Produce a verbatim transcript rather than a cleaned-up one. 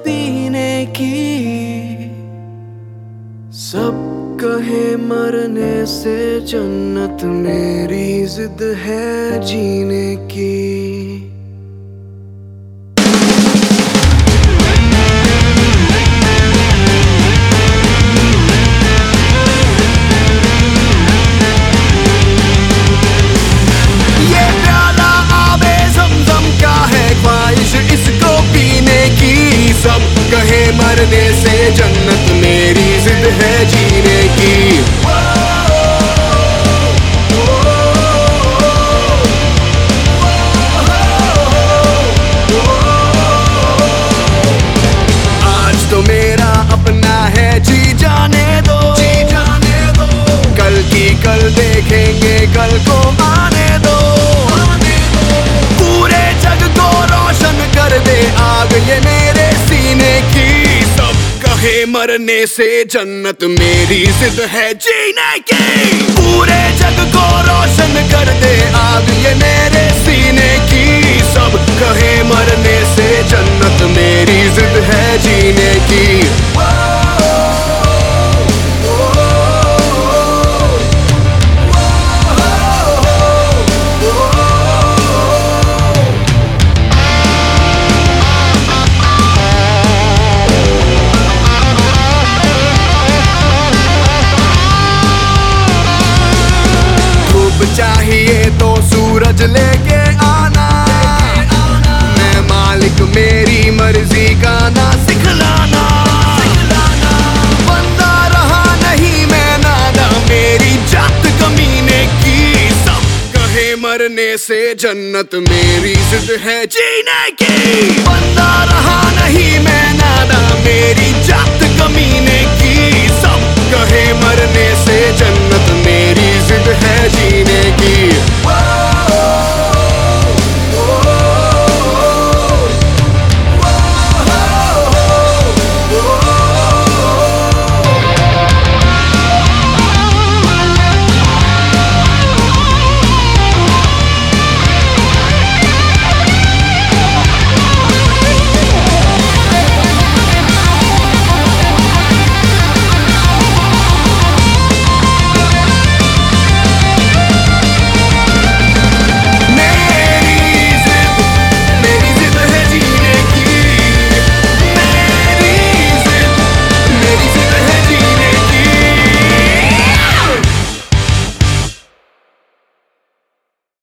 पीने की। सब कहे मरने से जन्नत, मेरी जिद है जीने की। ये प्याला आबे ज़मज़म का है, ख्वाहिश इसको पीने की। सब कहे मरने से जन्नत, मेरी जिद है जीने की। आज तो मेरा अपना है, जी जाने दो, जी जाने दो। कल की कल देखेंगे, कल को आने दो, आने दो। पूरे जग को रोशन कर दे आग ये मेरे सीने की। सब कहे मरने से जन्नत, मेरी जिद है जीने की। पूरे जग को रोशन कर दे आग ये मेरे सीने की। सब कहे मरने से जन्नत, मेरी जिद है जीने की। चाहिए तो सूरज लेके आना, मैं मालिक, मेरी मर्जी गाना सिखलाना। बंदा रहा नहीं मैं नादा, मेरी जात कमीने की। सब कहे मरने से जन्नत, मेरी जिद है जीने की। बंदा रहा नहीं मैं